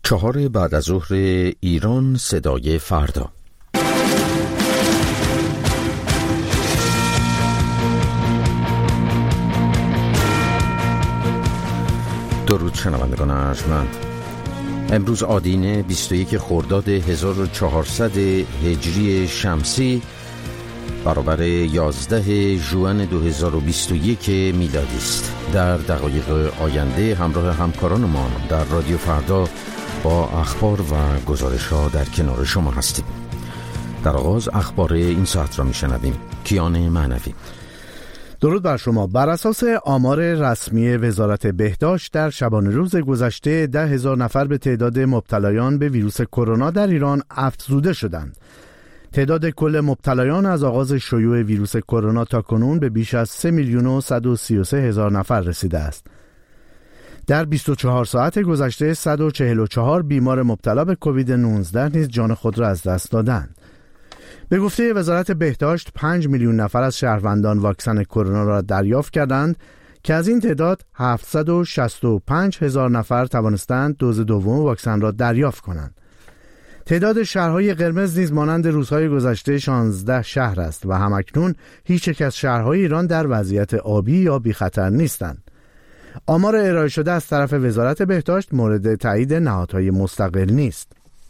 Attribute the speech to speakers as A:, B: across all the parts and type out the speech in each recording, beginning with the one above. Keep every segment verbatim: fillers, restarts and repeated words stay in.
A: چهار بعد از ظهر ایران، صدای فردا. درود شنوندگان ارجمند. امروز آدینه بیست و یک خرداد هزار و چهارصد هجری شمسی برابر یازده ژوئن دو هزار و بیست و یک میلادی است. در دقایق آینده همراه همکاران ما در رادیو فردا با اخبار و گزارش‌ها در کنار شما هستیم. در آغاز اخبار این ساعت را میشنویم. کیان معنوی.
B: درود بر شما. بر اساس آمار رسمی وزارت بهداشت در شبانه روز گذشته ده هزار نفر به تعداد مبتلایان به ویروس کرونا در ایران افزوده شدند. تعداد کل مبتلایان از آغاز شیوع ویروس کرونا تا کنون به بیش از سه میلیون و صد و سی و سه هزار نفر رسیده است. در بیست و چهار ساعت گذشته صد و چهل و چهار بیمار مبتلا به کووید نوزده نیز جان خود را از دست دادند. به گفته وزارت بهداشت پنج میلیون نفر از شهروندان واکسن کرونا را دریافت کردند که از این تعداد هفتصد و شصت و پنج هزار نفر توانستند دوز دوم واکسن را دریافت کنند. تعداد شهرهای قرمز نیز مانند روزهای گذشته شانزده شهر است و همکنون هیچ یک از شهرهای ایران در وضعیت آبی یا بی خطر نیستند. آمار ارائه شده از طرف وزارت بهداشت مورد تایید نهادهای مستقل نیست.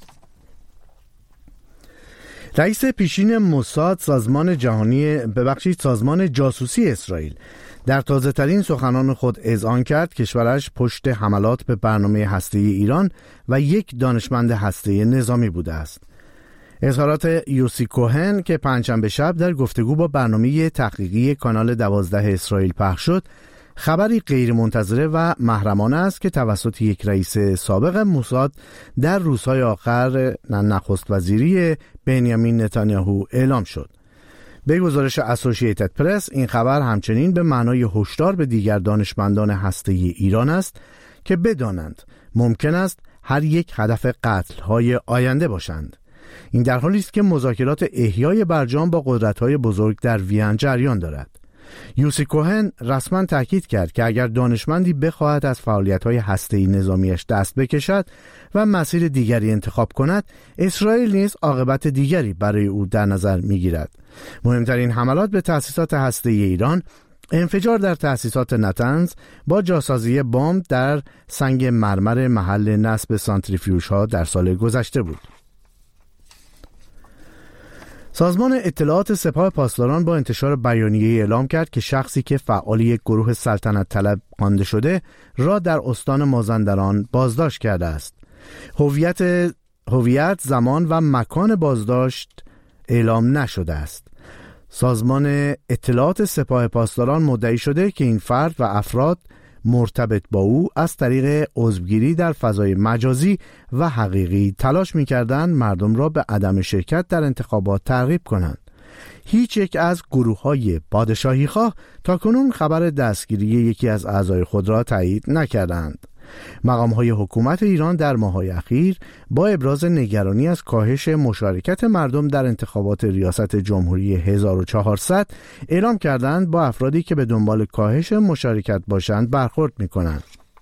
B: رئیس پیشین موساد سازمان جهانی ببخشید سازمان جاسوسی اسرائیل در تازه‌ترین سخنان خود اذعان کرد کشورش پشت حملات به برنامه هسته‌ای ایران و یک دانشمند هسته‌ای نظامی بوده است. اظهارات یوسی کوهن که پنجشنبه شب در گفتگو با برنامه تحقیقی کانال دوازده اسرائیل پخش شد، خبری غیرمنتظره و محرمانه است که توسط یک رئیس سابق موساد در روزهای آخر نخست وزیری بنیامین نتانیاهو اعلام شد. به گزارش اسوسییتد پرس این خبر همچنین به معنای هشدار به دیگر دانشمندان هسته‌ای ایران است که بدانند ممکن است هر یک هدف قتل‌های آینده باشند. این در حالی است که مذاکرات احیای برجام با قدرت‌های بزرگ در وین جریان دارد. یوسی کوهن رسما تاکید کرد که اگر دانشمندی بخواهد از فعالیت‌های هسته‌ای نظامیش دست بکشد و مسیر دیگری انتخاب کند، اسرائیل نیز عاقبت دیگری برای او در نظر می‌گیرد. مهمترین حملات به تأسیسات هسته‌ای ایران، انفجار در تأسیسات نتنز با جاسازی بمب در سنگ مرمر محل نصب سانتریفیوژها در سال گذشته بود. سازمان اطلاعات سپاه پاسداران با انتشار بیانیه‌ای اعلام کرد که شخصی که فعال یک گروه سلطنت طلب خوانده شده را در استان مازندران بازداشت کرده است. هویت هویت، زمان و مکان بازداشت اعلام نشده است. سازمان اطلاعات سپاه پاسداران مدعی شده که این فرد و افراد مرتبط با او از طریق عضوگیری در فضای مجازی و حقیقی تلاش می‌کردند مردم را به عدم شرکت در انتخابات ترغیب کنند. هیچ یک از گروه‌های پادشاهی‌خواه تاکنون خبر دستگیری یکی از اعضای خود را تایید نکردند. مقام‌های حکومت ایران در ماه‌های اخیر با ابراز نگرانی از کاهش مشارکت مردم در انتخابات ریاست جمهوری هزار و چهارصد اعلام کردند با افرادی که به دنبال کاهش مشارکت باشند برخورد می‌کنند.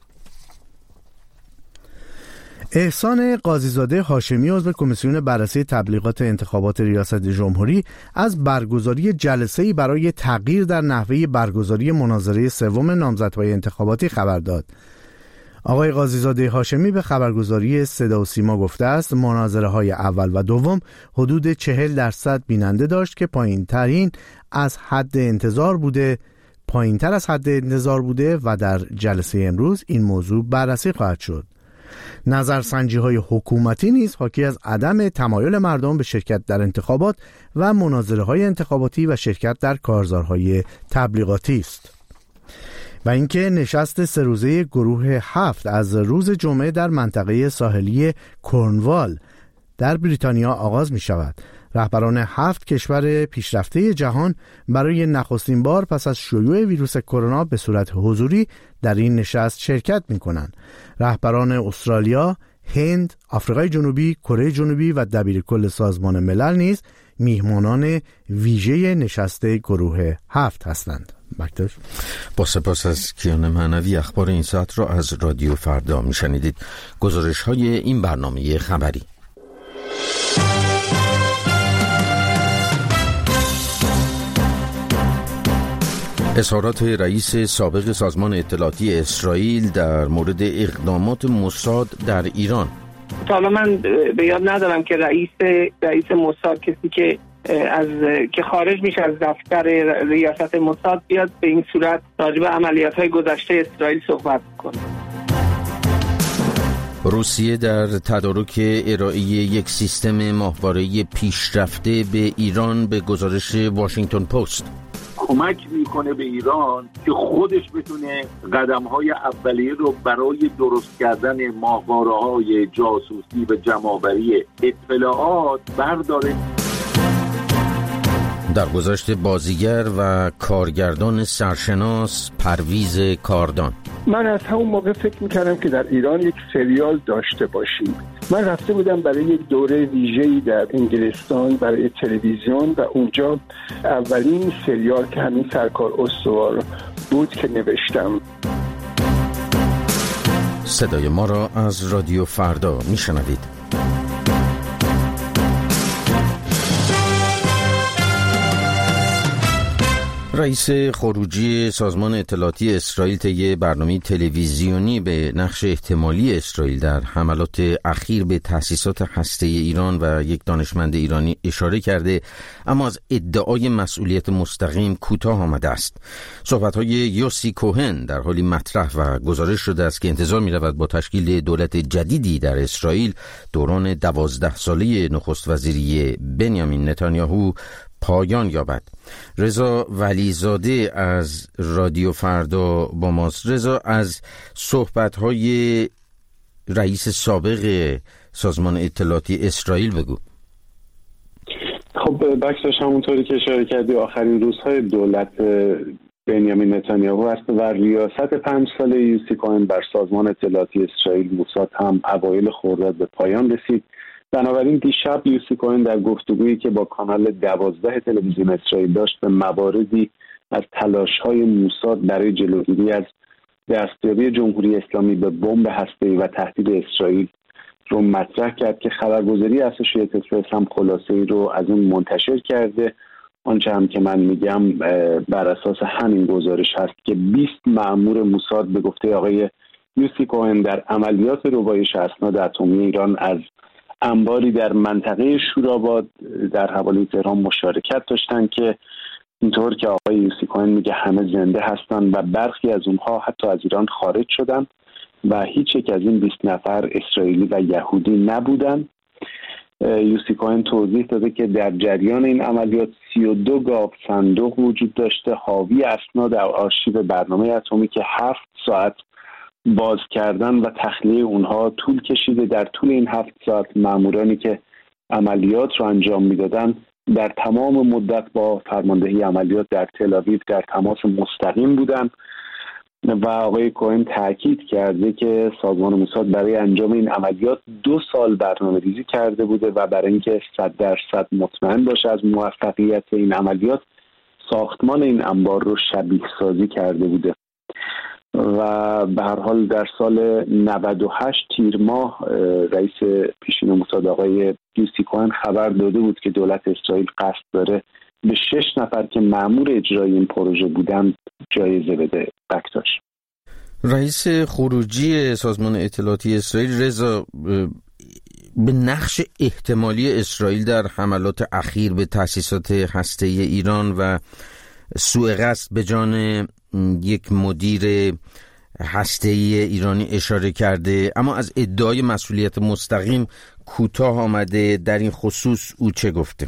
B: احسان قاضیزاده هاشمی عضو کمیسیون بررسی تبلیغات انتخابات ریاست جمهوری از برگزاری جلسه‌ای برای تغییر در نحوه برگزاری مناظره سوم نامزدهای انتخاباتی خبر داد. آقای قاضیزاده هاشمی به خبرگزاری صدا و سیما گفته است مناظره های اول و دوم حدود چهل درصد بیننده داشت که پایین ترین از حد انتظار بوده پایین تر از حد انتظار بوده و در جلسه امروز این موضوع بررسی خواهد شد. نظرسنجی های حکومتی نیز حاکی از عدم تمایل مردم به شرکت در انتخابات و مناظره های انتخاباتی و شرکت در کارزارهای تبلیغاتی است. و اینکه نشست سه روزه گروه هفت از روز جمعه در منطقه ساحلی کورنوال در بریتانیا آغاز می شود. رهبران هفت کشور پیشرفته جهان برای نخستین بار پس از شیوع ویروس کرونا به صورت حضوری در این نشست شرکت می کنند. رهبران استرالیا، هند، آفریقای جنوبی، کره جنوبی و دبیرکل سازمان ملل نیز میهمانان ویژه نشست گروه هفت هستند. بکتر
A: با سپاس از کیان معنوی. اخبار این ساعت را از رادیو فردا میشنیدید. گزارش های این برنامه خبری. اظهارات رئیس سابق سازمان اطلاعاتی اسرائیل در مورد اقدامات موساد در ایران.
C: تا حالا من به یاد ندارم که رئیس رئیس موساد، کسی که از که خارج میشه از دفتر ریاست موساد، بیاد به این صورت راجع به عملیات‌های گذشته اسرائیل صحبت کنه.
A: روسیه در تدارک ارائه یک سیستم ماهواره‌ای پیشرفته به ایران به گزارش واشنگتن پست.
D: کمک میکنه به ایران که خودش بتونه قدم‌های اولیه رو برای درست کردن ماهواره‌های جاسوسی و جمع‌آوری اطلاعات برداره.
A: در گذشت بازیگر و کارگردان سرشناس پرویز کاردان.
E: من از همون موقع فکر میکردم که در ایران یک سریال داشته باشیم. من رفته بودم برای یک دوره ویژه‌ای در انگلستان برای تلویزیون و اونجا اولین سریال که همین سرکار استوار بود که نوشتم.
A: صدای ما را از رادیو فردا میشنوید. رئیس خروجی سازمان اطلاعاتی اسرائیل طی برنامه تلویزیونی به نقش احتمالی اسرائیل در حملات اخیر به تأسیسات هسته‌ای ایران و یک دانشمند ایرانی اشاره کرده، اما از ادعای مسئولیت مستقیم کوتاه آمده است. صحبت‌های یوسی کوهن در حالی مطرح و گزارش شده است که انتظار می‌رود با تشکیل دولت جدیدی در اسرائیل دوران دوازده ساله نخست وزیری بنیامین نتانیاهو پایان یابد. رضا ولیزاده از رادیو فردا با ماست. رضا، از صحبت‌های رئیس سابق سازمان اطلاعاتی اسرائیل بگو.
F: خب بخشش همونطوری که اشاره کردی آخرین روزهای دولت بنیامین نتانیاهو است و ریاست پنج ساله یوسی کوهن بر سازمان اطلاعاتی اسرائیل موساد هم اوایل خرداد به پایان رسید. بنابراین دیشب یوسی کوهن در گفتگویی که با کانال دوازده تلویزیون اسرائیل داشت به مواردی از تلاش‌های موساد برای جلوگیری از دستیابی جمهوری اسلامی به بمب هسته‌ای و تهدید اسرائیل رو مطرح کرد که خبرگزاری اسوشییتد پرس هم خلاصه‌ای رو از اون منتشر کرده. آنچه هم که من میگم بر اساس همین گزارش هست که بیست مأمور موساد به گفته آقای یوسی کوهن در عملیات ربایش اسناد اتمی ایران از انباری در منطقه شوراباد در حوالی تهران مشارکت داشتن که اینطور که آقای یوسی کوهن میگه همه زنده هستن و برخی از اونها حتی از ایران خارج شدن و هیچ یک از این بیست نفر اسرائیلی و یهودی نبودن. یوسی کوهن توضیح داده که در جریان این عملیات سی و دو گاو صندوق وجود داشته حاوی اسناد آرشیو برنامه اتمی که هفت ساعت باز کردن و تخلیه اونها طول کشیده. در طول این هفت ساعت مامورانی که عملیات رو انجام میدادن در تمام مدت با فرماندهی عملیات در تل‌آویو در تماس مستقیم بودن و آقای کوهن تاکید کرده که سازمان موساد برای انجام این عملیات دو سال برنامه ریزی کرده بوده و برای اینکه صد درصد مطمئن باشه از موفقیت این عملیات ساختمان این انبار رو شبیه سازی کرده بوده و به هر حال در سال نود و هشت تیر ماه رئیس پیشین موساد آقای یوسی کوهن خبر داده بود که دولت اسرائیل قصد داره به شش نفر که مأمور اجرای این پروژه بودن جایزه بده. بکتاش
A: رئیس خروجی سازمان اطلاعاتی اسرائیل رضا به نقش احتمالی اسرائیل در حملات اخیر به تأسیسات هسته‌ای ایران و سوء قصد به جان یک مدیر هسته‌ای ایرانی اشاره کرده، اما از ادعای مسئولیت مستقیم کوتاه آمده. در این خصوص او چه گفته؟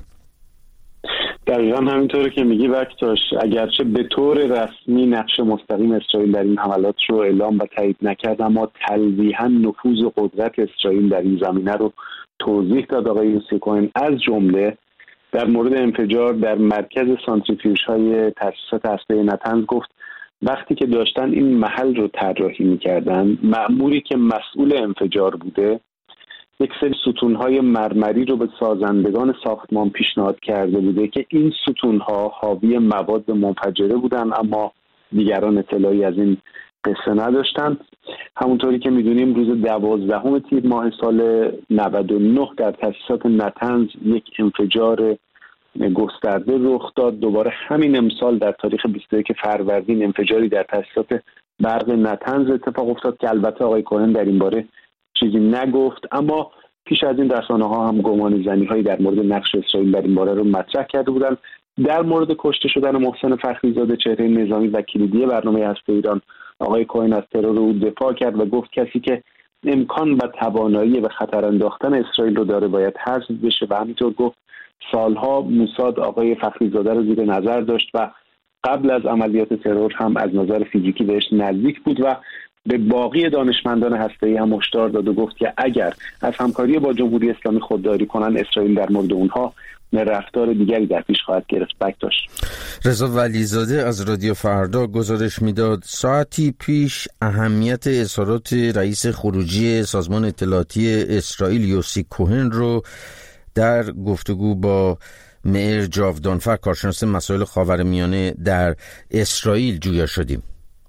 F: دقیقا همینطوره که میگی بکتاش، اگرچه به طور رسمی نقش مستقیم اسرائیل در این حملات رو اعلام و تایید نکرد، اما تلویحا نفوذ و قدرت اسرائیل در این زمینه رو توضیح داد آقای یوسی کوهن. از جمله در مورد انفجار در مرکز سانتریفیوژهای تأسیسات هسته‌ای نتنز گفت وقتی که داشتن این محل رو طراحی می‌کردن، مأموری که مسئول انفجار بوده یک سری ستونهای مرمری رو به سازندگان ساختمان پیشنهاد کرده بوده که این ستونها حاوی مواد منفجره بودن، اما دیگران اطلاعی از این قصه نداشتن. همونطوری که میدونیم روز دوازدهم تیر ماه سال نود و نه در تاسیسات نطنز یک انفجار گسترده رخ داد. دوباره همین امسال در تاریخ بیست و یک فروردین انفجاری در تاسیسات برق نطنز اتفاق افتاد که البته آقای کوهن در این باره چیزی نگفت، اما پیش از این رسانه‌ها هم گمان زنی‌هایی در مورد نقش اسرائیل در این باره رو مطرح کرده بودند. در مورد کشته شدن محسن فخریزاده، چهره نظامی و کلیدی برنامه هسته ایران، آقای کوهن از ترور او دفاع کرد و گفت کسی که امکان و توانایی به خطر انداختن اسرائیل رو داره باید حذف بشه و همینطور گفت سالها موساد آقای فخریزاده رو زیر نظر داشت و قبل از عملیات ترور هم از نظر فیزیکی بهش نزدیک بود و به باقی دانشمندان هسته‌ای هم هشدار داد و گفت که اگر از همکاری با جمهوری اسلامی خودداری کنن اسرائیل در مورد اونها رفتار دیگری در پیش خواهد گرفت. بکتاش
A: رضا ولیزاده از رادیو فردا گزارش میداد ساعتی پیش اهمیت اظهارات رئیس خروجی سازمان اطلاعاتی اسرائیل یوسی کوهن رو در گفتگو با مئر جاودانفر کارشناس مسائل خاورمیانه در اسرائیل جویا شدیم.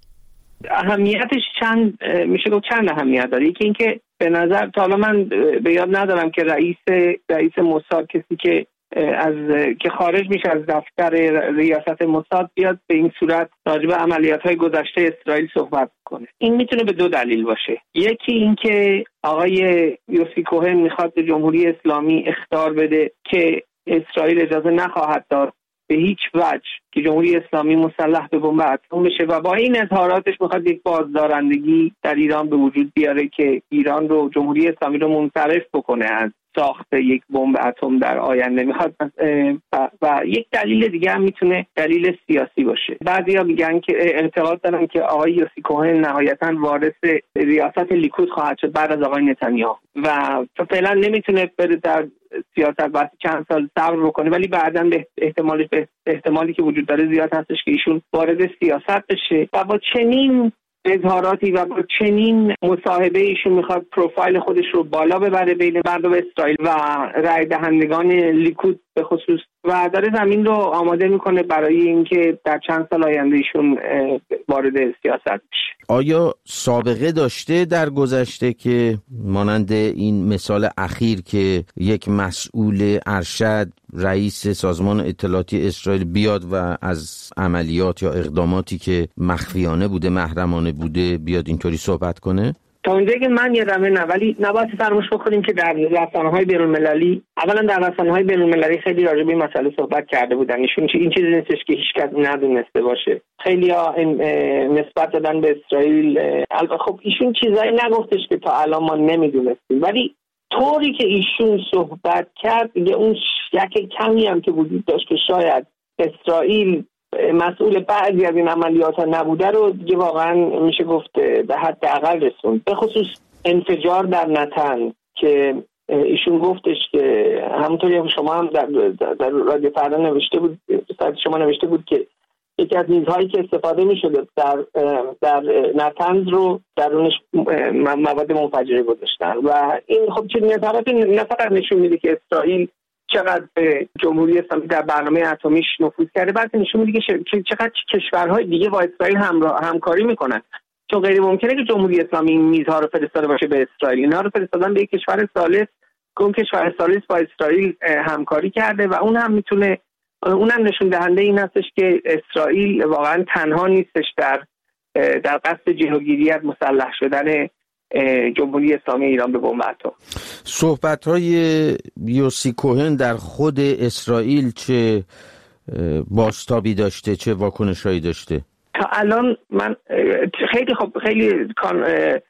C: اهمیتش چند میشه گفت چند اهمیت داره. یکی اینکه به نظر تا حالا من به یاد ندارم که رئیس رئیس موساد کسی که از که خارج میشه از دفتر ریاست موساد بیاد به این صورت راجع به عملیات‌های گذشته اسرائیل صحبت کنه. این میتونه به دو دلیل باشه. یکی اینکه آقای یوسی کوهن میخواد به جمهوری اسلامی اخطار بده که اسرائیل اجازه نخواهد داد به هیچ وجه که جمهوری اسلامی مسلح به بمب اتم بشه و با این اظهاراتش میخواد یک بازدارندگی در ایران به وجود بیاره که ایران رو جمهوری اسلامی رو منصرف بکنه از ساخت یک بمب اتم در آینده. میخواد و, و یک دلیل دیگه هم میتونه دلیل سیاسی باشه. بعضیا میگن که اعتقاد دارن که آقای یوسی کوهن نهایتاً وارث ریاست لیکود خواهد شد بعد از آقای نتانیاهو و فعلا نمیتونه بره در سیاست بعد چند سال صبر بکنه، ولی بعداً به احتمالی به احتمالی که وجود داره زیاد هستش که ایشون وارد سیاست بشه و با چنین اظهاراتی و با چنین مصاحبه ایشون میخواد پروفایل خودش رو بالا ببره بین مردم اسرائیل و رای دهندگان لیکود به خصوص و داره زمین رو آماده میکنه برای اینکه در چند سال آینده ایشون وارد سیاست بشه.
A: آیا سابقه داشته در گذشته که مانند این مثال اخیر که یک مسئول ارشد رئیس سازمان اطلاعاتی اسرائیل بیاد و از عملیات یا اقداماتی که مخفیانه بوده محرمانه بوده بیاد اینطوری صحبت کنه؟
C: تا اونجایی که من یادمه نه، ولی نباید فراموش بکنیم که در رسانه‌های بین‌المللی اولا در رسانه‌های بین‌المللی خیلی راجع به این مسئله صحبت کرده بودن. ایشون این چیزی نیستش که هیچکس ندونسته باشه. خیلی‌ها نسبت دادن به اسرائیل. البته خب ایشون چیزایی نگفتش که تا الان ما نمیدونستیم، ولی طوری که ایشون صحبت کرد دیگه اون شک کمی هم که وجود داشت که شاید اسرائیل مسئول بعضی از این عملیات ها نبوده رو دیگه واقعا میشه گفت به حد اقل رسوند. به خصوص انفجار در نطنز که ایشون گفتش که همونطوری که شما هم در, در, در رادیو فردا نوشته بود شما نوشته بود که یکی از میزهایی که استفاده میشده در در نطنز رو درونش مواد منفجره گذاشتن و این خب چه نظراتی نه فقط نشون میده که اسرائیل چقدر به جمهوری اسلامی در برنامه اتمیش نفوذ کرده، بلکه نشون میده که چقدر کشورهای دیگه با اسرائیل همراه همکاری میکنن، چون غیر ممکنه که جمهوری اسلامی این میزها رو فرستاده باشه به اسرائیل. اینها رو فرستادن به یک کشور ثالث که اون کشور ثالث با اسرائیل همکاری کرده و اون هم میتونه اون هم نشون دهنده این هستش که اسرائیل واقعا تنها نیستش در در قصد جلوگیری از مسلح شدن جمهوری اسلامی ایران به بمب اتم.
A: صحبت‌های یوسی کوهن در خود اسرائیل چه بازتابی داشته، چه واکنش‌هایی داشته؟
C: تا الان من خیلی خب خیلی کان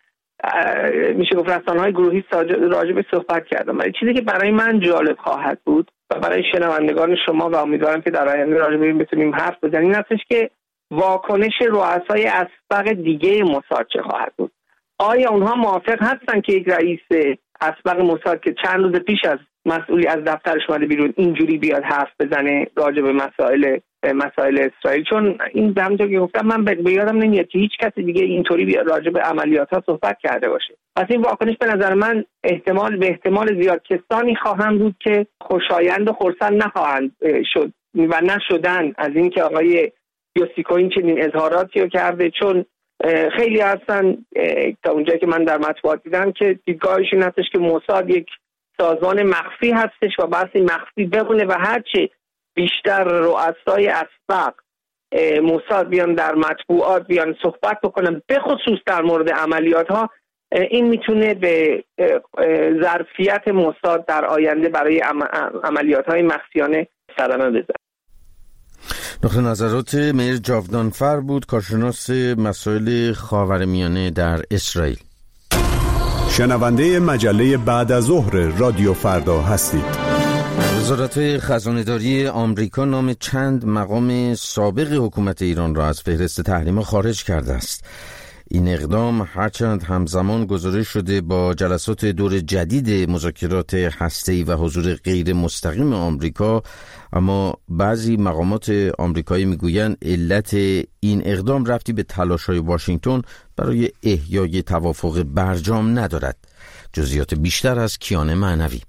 C: میشه گفت رسانه‌های گروهی راجع به صحبت کردم، ولی چیزی که برای من جالب خواهد بود و برای شنوندگان شما و امیدوارم که در آینده راجع به این بتونیم حرف بزنیم این هستش که واکنش رؤسای اسبق دیگه موساد چه خواهد بود. آیا اونها موافق هستن که یک رئیس اسبق موساد که چند روز پیش از مسئولی از دفترش اومده بیرون اینجوری بیاد حرف بزنه راجع به مسائل مسائل اسرائیل، چون این همونطور که گفتم من به یادم نمیاد که هیچ کسی دیگه اینطوری راجع به عملیات‌ها صحبت کرده باشه. پس این واکنش به نظر من احتمال به احتمال زیاد کسانی خواهند بود که خوشایند و خرسند نخواهند شد و نشدن از اینکه آقای یوسی کوین چنین اظهاراتی رو کرده، چون خیلی هستن تا اونجایی که من در مطبوعات دیدم که دیدگاهش این هستش که موساد یک سازمان مخفی هستش و بحثی مخفی بمونه و هرچه بیشتر رؤسای اسبق موساد بیان در مطبوعات بیان صحبت بکنن به خصوص در مورد عملیات ها، این میتونه به ظرفیت موساد در آینده برای عملیات های مخفیانه صدمه بزنه.
A: نقطه نظرات مهر جاودانفر بود، کارشناس مسائل خاورمیانه در اسرائیل.
G: شنونده مجله بعد از ظهر رادیو فردا هستید.
A: وزارت خزانه‌داری آمریکا نام چند مقام سابق حکومت ایران را از فهرست تحریم‌ها خارج کرده است. این اقدام هرچند همزمان گزارش شده با جلسات دور جدید مذاکرات هسته‌ای و حضور غیر مستقیم آمریکا، اما بعضی مقامات آمریکایی میگویند علت این اقدام ربطی به تلاش‌های واشنگتن برای احیای توافق برجام ندارد. جزئیات بیشتر از کیان معنوی.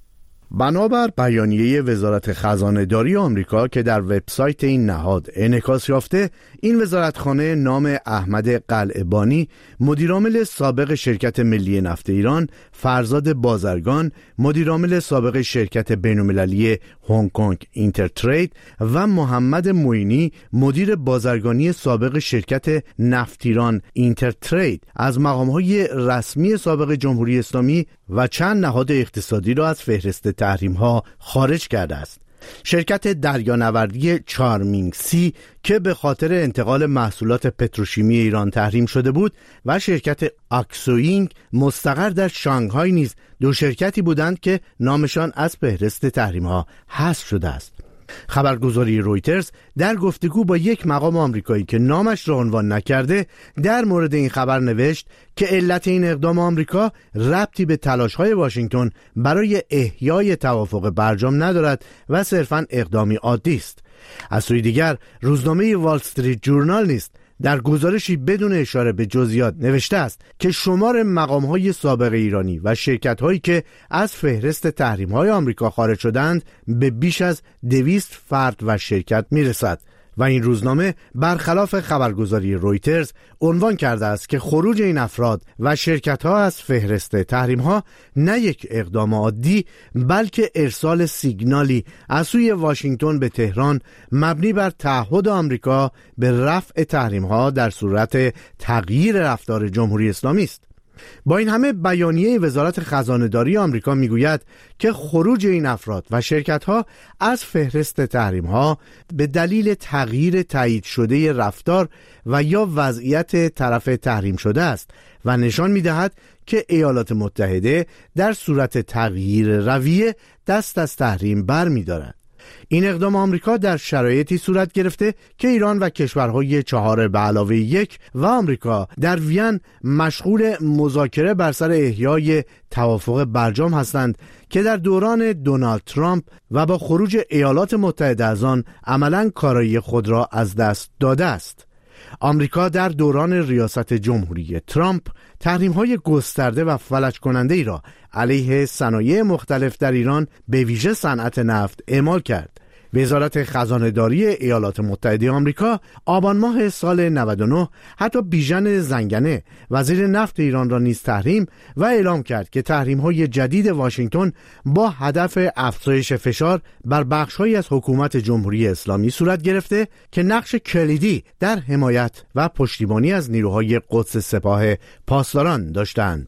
B: بنابر بیانیه وزارت خزانه‌داری آمریکا که در وبسایت این نهاد انعکاس یافته، این وزارتخانه نام احمد قلعه‌بانی، مدیرعامل سابق شرکت ملی نفت ایران، فرزاد بازرگان، مدیرعامل سابق شرکت بین‌المللی هنگ کنگ اینترترید و محمد معینی، مدیر بازرگانی سابق شرکت نفت ایران اینترترید، از مقام‌های رسمی سابق جمهوری اسلامی و چند نهاد اقتصادی را از فهرست تحریم‌ها خارج کرده است. شرکت دریانوردی چارمینگ سی که به خاطر انتقال محصولات پتروشیمی ایران تحریم شده بود و شرکت اکسوینگ مستقر در شانگهای نیز دو شرکتی بودند که نامشان از فهرست تحریم‌ها حذف شده است. خبرگزاری رویترز در گفتگو با یک مقام آمریکایی که نامش را عنوان نکرده در مورد این خبر نوشت که علت این اقدام آمریکا ربطی به تلاش‌های واشنگتن برای احیای توافق برجام ندارد و صرفاً اقدامی عادی است. از سوی دیگر روزنامه وال استریت جورنال نیست در گزارشی بدون اشاره به جزئیات نوشته است که شمار مقام‌های سابق ایرانی و شرکت‌هایی که از فهرست تحریم‌های آمریکا خارج شدند به بیش از دویست فرد و شرکت می‌رسد و این روزنامه برخلاف خبرگزاری رویترز عنوان کرده است که خروج این افراد و شرکت‌ها از فهرست تحریم‌ها نه یک اقدام عادی بلکه ارسال سیگنالی از سوی واشنگتن به تهران مبنی بر تعهد آمریکا به رفع تحریم‌ها در صورت تغییر رفتار جمهوری اسلامی است. با این همه بیانیه وزارت خزانه‌داری آمریکا میگوید که خروج این افراد و شرکت‌ها از فهرست تحریم‌ها به دلیل تغییر تایید شده رفتار و یا وضعیت طرف تحریم شده است و نشان می‌دهد که ایالات متحده در صورت تغییر رویه دست از تحریم برمی‌دارد. این اقدام آمریکا در شرایطی صورت گرفته که ایران و کشورهای چهار به علاوه یک و آمریکا در وین مشغول مذاکره بر سر احیای توافق برجام هستند که در دوران دونالد ترامپ و با خروج ایالات متحده از آن عملاً کارایی خود را از دست داده است. آمریکا در دوران ریاست جمهوری ترامپ تحریم‌های گسترده و فلج کننده ای را علیه صنایع مختلف در ایران به ویژه صنعت نفت اعمال کرد. وزارت خزانه‌داری ایالات متحده آمریکا آبان ماه سال نود و نه حتی بیژن زنگنه وزیر نفت ایران را نیز تحریم و اعلام کرد که تحریم‌های جدید واشنگتن با هدف افزایش فشار بر بخش‌هایی از حکومت جمهوری اسلامی صورت گرفته که نقش کلیدی در حمایت و پشتیبانی از نیروهای قدس سپاه پاسداران داشتند.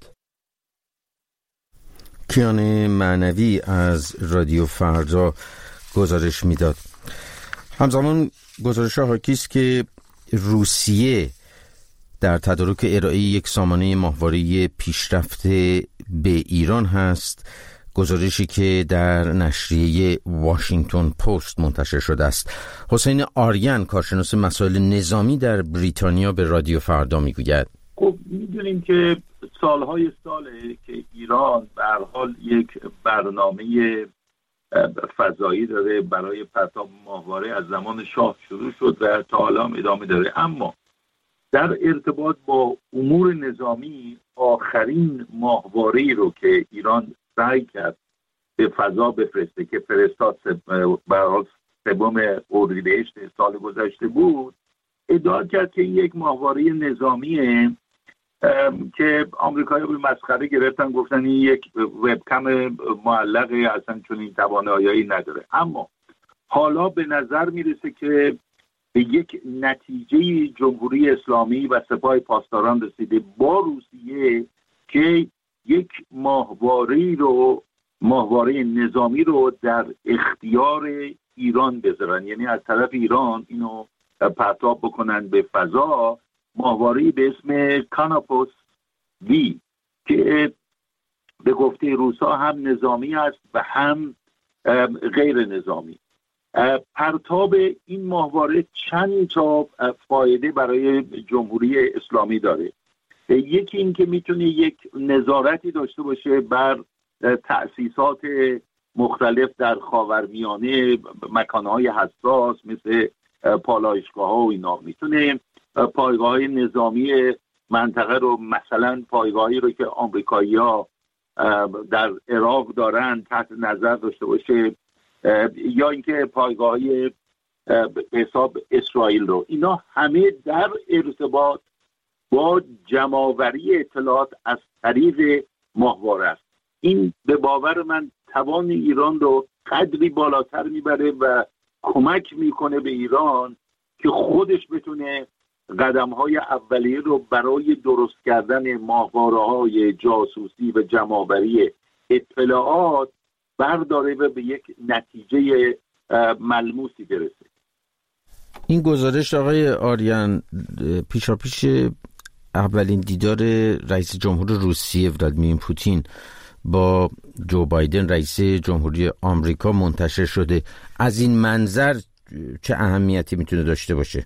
A: کیان معنوی از رادیو فردا گزارش میداد. همزمان گزارش حاکی است که روسیه در تدارک ارائه یک سامانه ماهواره پیشرفته به ایران هست، گزارشی که در نشریه واشنگتن پست منتشر شده است. حسین آریان کارشناس مسائل نظامی در بریتانیا به رادیو فردا میگوید
D: خب میدونیم که سالهای ساله که ایران به هر حال یک برنامه فضایی داره برای پرتاب ماهواره از زمان شاه شروع شد و تا حالا هم ادامه داره. اما در ارتباط با امور نظامی آخرین ماهواره‌ای رو که ایران سعی کرد به فضا بفرسته که فرستاد برای سوم اردیبهشت سال گذشته بود، ادعا کرد که این یک ماهواره نظامیه که آمریکایی‌ها به مسخره گرفتن، گفتن این یک وبکم معلقه، اصلا چون این توانایی نداره. اما حالا به نظر میرسه که به یک نتیجه جمهوری اسلامی و سپاه پاسداران رسیده با روسیه که یک ماهواره رو ماهواره نظامی رو در اختیار ایران بذارن، یعنی از طرف ایران اینو پرتاب بکنن به فضا، ماهواره‌ای به اسم کاناپوس وی که به گفته روسا هم نظامی است و هم غیر نظامی. پرتاب این ماهواره چند تا فایده برای جمهوری اسلامی داره. یکی این که میتونه یک نظارتی داشته باشه بر تأسیسات مختلف در خاورمیانه، مکانهای حساس مثل پالایشگاه ها و اینا. میتونه پایگاه های نظامی منطقه رو، مثلا پایگاهی رو که آمریکایی ها در عراق دارن تحت نظر داشته باشه، یا اینکه پایگاهی به حساب اسرائیل رو. اینا همه در ارتباط با جمع‌آوری اطلاعات از طریق ماهواره است. این به باور من توان ایران رو قدری بالاتر میبره و کمک میکنه به ایران که خودش بتونه قدم‌های اولیه رو برای درست کردن ماهواره‌های جاسوسی و جمع‌آوری اطلاعات برداره و به یک نتیجه ملموسی برسه.
A: این گزارش آقای آریان پیشاپیش اولین دیدار رئیس جمهور روسیه ولادیمیر پوتین با جو بایدن رئیس جمهوری آمریکا منتشر شده. از این منظر چه اهمیتی میتونه داشته باشه؟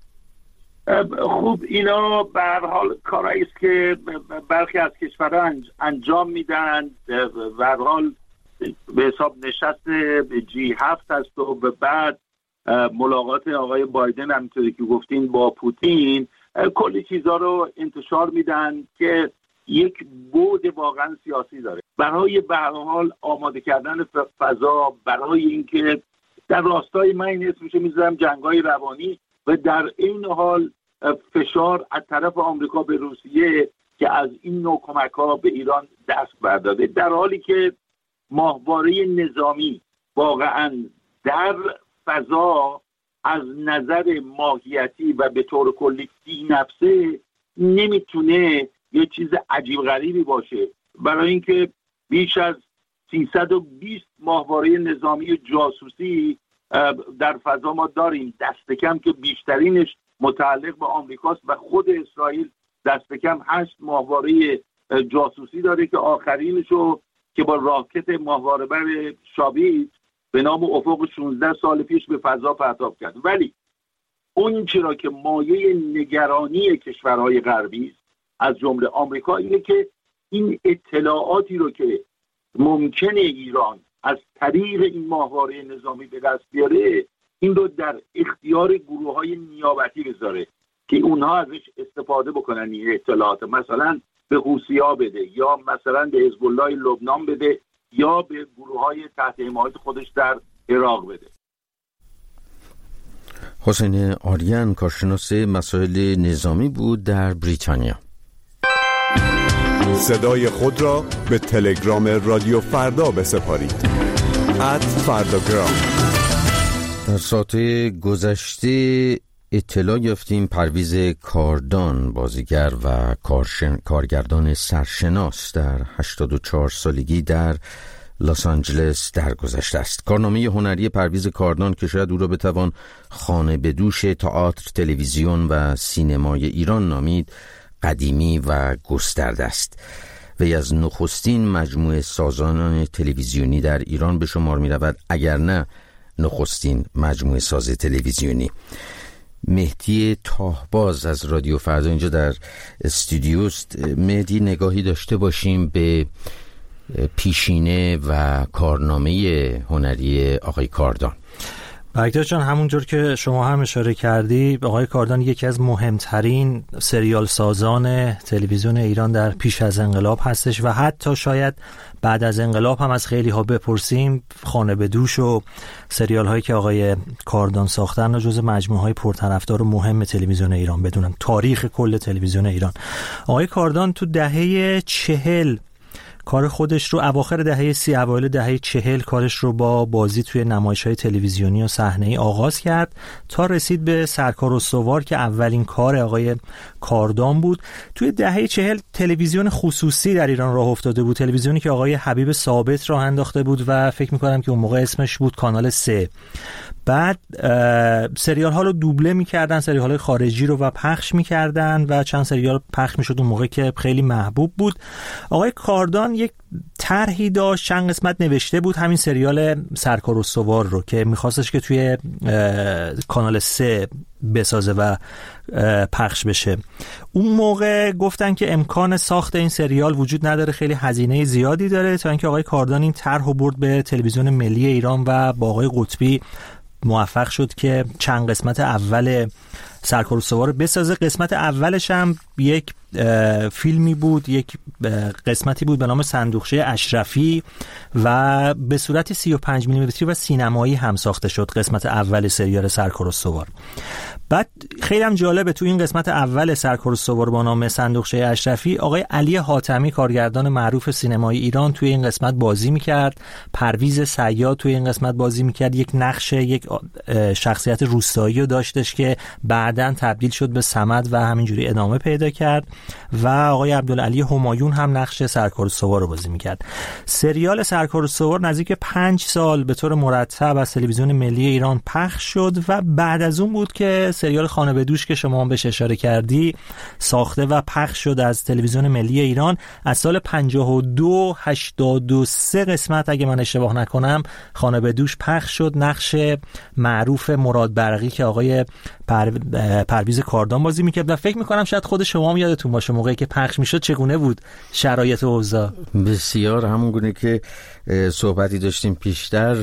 D: خوب، اینا به هر حال کارایی است که برخی از کشورها انجام میدن. به هر حال به حساب نشست جی هفت هست و به بعد ملاقات آقای بایدن همینطوری که گفتین با پوتین، کلی چیزا رو انتشار میدن که یک بعد واقعا سیاسی داره برای به هر حال آماده کردن فضا، برای اینکه در راستای من این اسمش میذارم جنگ‌های روانی و در این حال فشار از طرف آمریکا به روسیه که از این نوع کمک‌ها به ایران دست برداره، در حالی که ماهواره نظامی واقعا در فضا از نظر ماهیتی و به طور کلی فی نفسه نمیتونه یه چیز عجیب غریبی باشه، برای اینکه بیش از سیصد و بیست ماهواره نظامی جاسوسی در فضا ما داریم، دست کم که بیشترینش متعلق به آمریکاست و خود اسرائیل دست کم هشت ماهواره جاسوسی داره که آخرینشو که با راکت ماهواره بر شابیت به نام افق شانزده سال پیش به فضا پرتاب کرد. ولی اون چرا که مایه نگرانی کشورهای غربی است از جمله آمریکا اینه که این اطلاعاتی رو که ممکنه ایران از طریق این ماهواره نظامی به دست بیاره، این رو در اختیار گروه‌های نیابتی بذاره که اونها ازش استفاده بکنن، این اطلاعات مثلا به حوثی‌ها بده یا مثلا به حزب الله لبنان بده یا به گروه‌های تحت حمایت خودش در عراق بده.
A: حسین آریان کارشناس مسائل نظامی بود در بریتانیا.
G: صدای خود را به تلگرام رادیو فردا بسپارید. ات فرداگرام.
A: در ساعت گذشته اطلاع یافتیم پرویز کاردان، بازیگر و کارشن... کارگردان سرشناس در هشتاد و چهار سالگی در لس آنجلس درگذشته است. کارنامه هنری پرویز کاردان که شاید او را بتوان خانه به دوش تئاتر، تلویزیون و سینمای ایران نامید، قدیمی و گسترده است. وی از نخستین مجموعه سازان تلویزیونی در ایران به شمار می رود، اگر نه نخستین مجموعه ساز تلویزیونی. مهدی تاهباز از رادیو فردا اینجا در استودیوست. مهدی، نگاهی داشته باشیم به پیشینه و کارنامه هنری آقای کاردان.
H: بکتر جان، همونجور که شما هم اشاره کردی، آقای کاردان یکی از مهمترین سریال سازان تلویزیون ایران در پیش از انقلاب هستش و حتی شاید بعد از انقلاب هم از خیلی ها بپرسیم، خانه به دوش و سریال هایی که آقای کاردان ساختن و جز مجموعه های پرطرفدار و مهم تلویزیون ایران بدونن، تاریخ کل تلویزیون ایران. آقای کاردان تو دهه چهل کار خودش رو، اواخر دهه سی اوایل دهه چهل کارش رو با بازی توی نمایش‌های تلویزیونی و صحنه‌ای آغاز کرد تا رسید به سرکاراستوار که اولین کار آقای کاردان بود. توی دهه چهل تلویزیون خصوصی در ایران راه افتاده بود، تلویزیونی که آقای حبیب ثابت راه انداخته بود و فکر می‌کنم که اون موقع اسمش بود کانال سه. بعد سریال ها رو دوبله می‌کردن، سریال های خارجی رو و پخش می‌کردن و چند سریال پخش می‌شد اون موقع که خیلی محبوب بود. آقای کاردان یک طرحی داشت، چند قسمت نوشته بود همین سریال سرکاراستوار رو که می‌خواستش که توی کانال سه بسازه و پخش بشه. اون موقع گفتن که امکان ساخت این سریال وجود نداره، خیلی هزینه زیادی داره، تا اینکه آقای کاردان این طرح رو برد به تلویزیون ملی ایران و با آقای قطبی موفق شد که چند قسمت اول سرکاراستوار رو بسازه. قسمت اولش هم یک فیلمی بود، یک قسمتی بود به نام صندوقچه اشرفی و به صورت سی و پنج میلیمتری و سینمایی هم ساخته شد قسمت اول سریال سرکاراستوار. بعد خیلی هم جالبه، تو این قسمت اول سرکاراستوار با نام صندوقچه اشرفی آقای علی حاتمی کارگردان معروف سینمای ایران توی این قسمت بازی میکرد، پرویز صیاد توی این قسمت بازی میکرد، یک نقش یک شخصیت روستایی رو داشتش که بعداً تبدیل شد به صمد و همینجوری ادامه پیدا کرد و آقای عبدالعلی همایون هم نقش سرکاراستوار رو بازی میکرد. سریال سرکاراستوار نزدیک پنج سال به طور مرتب از تلویزیون ملی ایران پخش شد و بعد از اون بود که سریال خانه به دوش که شما هم بهش اشاره کردی ساخته و پخش شد از تلویزیون ملی ایران. از سال پنجاه و دو هشتاد و سه قسمت اگه من اشتباه نکنم خانه به دوش پخش شد. نقش معروف مراد برقی که آقای پر... پرویز کاردان بازی میکرد و فکر میکنم شاید خود شما هم یادتون باشه موقعی که پخش میشد چگونه بود شرایط و اوضاع.
A: بسیار همون گونه که صحبتی داشتیم پیشتر،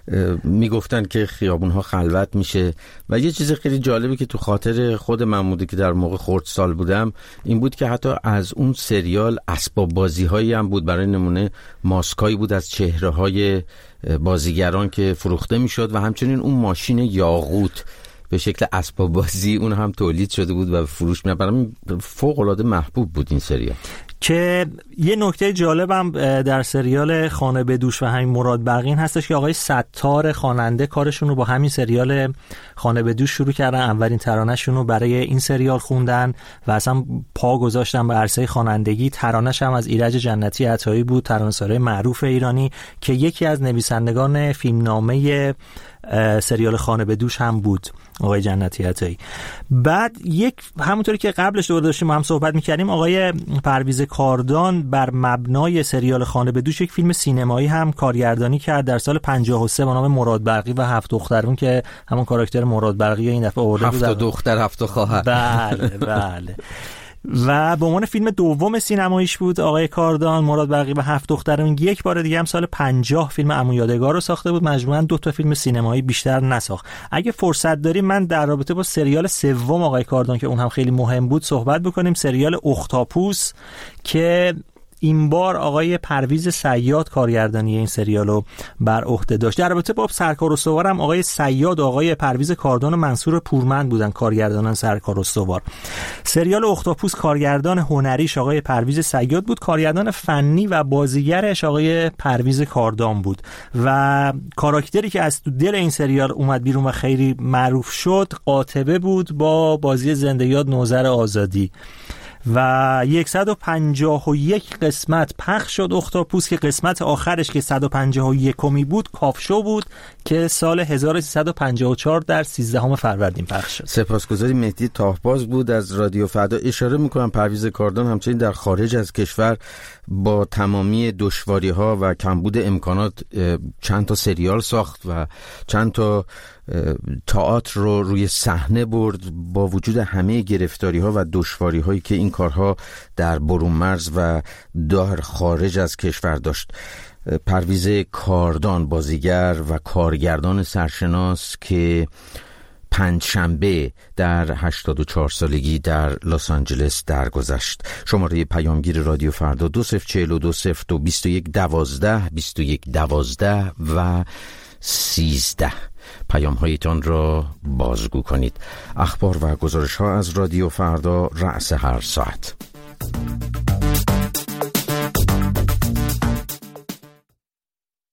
A: میگفتن که خیابونها خلوت میشه و یه چیز خیلی جالبی که تو خاطر خود من بوده که در موقع خردسال بودم این بود که حتی از اون سریال اسباب بازی هایی هم بود، برای نمونه ماسکایی بود از چهره های بازیگران که فروخته میشد و همچنین اون ماشین یاقوت به شکل اسباب بازی اون هم تولید شده بود و فروش می‌رفت. برام فوق العاده محبوب بود این سریال.
H: که یه نکته جالبم در سریال خانه به دوش و همین مراد برقین هستش که آقای ستار خواننده کارشون رو با همین سریال خانه به دوش شروع کردن، اولین ترانه‌شون رو برای این سریال خوندن و اصلا پا گذاشتن به عرصه خوانندگی. ترانه‌ش هم از ایرج جنتی عطایی بود، ترانه‌سرای معروف ایرانی که یکی از نویسندگان فیلمنامه سریال خانه به دوش هم بود، آقای جنتی عطایی. بعد یک همونطوری که قبلش دور داشتیم هم صحبت می‌کردیم، آقای پرویز کاردان بر مبنای سریال خانه به دوش یک فیلم سینمایی هم کارگردانی کرد در سال پنجاه و سه با نام مراد برقی و هفت دخترون که همون کاراکتر مراد برقی این دفعه آورده بود.
A: هفت دختر هفت خواهر.
H: بله بله. و به عنوان فیلم دوم سینماییش بود آقای کاردان مراد برقی و هفت دخترون. یک بار دیگه هم سال پنجاه فیلم عمو یادگار رو ساخته بود. مجموعاً دو تا فیلم سینمایی بیشتر نساخت. اگه فرصت داریم من در رابطه با سریال سوم آقای کاردان که اون هم خیلی مهم بود صحبت بکنیم، سریال اختاپوس که این بار آقای پرویز صیاد کارگردانی این سریال رو بر عهده داشت. در رابطه با سرکاراستوار هم آقای صیاد و آقای پرویز کاردان و منصور پورمند بودن کارگردانان سرکاراستوار. سریال اختاپوس کارگردان هنریش آقای پرویز صیاد بود، کارگردان فنی و بازیگرش آقای پرویز کاردان بود و کاراکتری که از دل این سریال اومد بیرون و خیلی معروف شد قاطبه بود با بازی زنده یاد نوذر آزادی و صد و پنجاه و یک قسمت پخش شد اختاپوس که قسمت آخرش که صد و پنجاه و یک کمی بود کافشو بود که سال هزار و سیصد و پنجاه و چهار در سیزدهم فروردین پخش شد.
A: سپاسگزاریم. مهدی تاهباز بود از رادیو فردا. اشاره میکنم پرویز کاردان همچنین در خارج از کشور با تمامی دشواری‌ها و کمبود امکانات چند تا سریال ساخت و چند تا تئاتر رو روی صحنه برد با وجود همه گرفتاری ها و دشواری هایی که این کارها در برون مرز و در خارج از کشور داشت. پرویز کاردان، بازیگر و کارگردان سرشناس که پنجشنبه در هشتاد و چهار سالگی در لس آنجلس درگذشت. شماره پیامگیر رادیو فردا دو صفر چهل و دو صفر دو بیست و یک دوازده بیست و یک دوازده و سیزده. پیام هایتان را بازگو کنید. اخبار و گزارش ها از رادیو فردا رأس هر ساعت.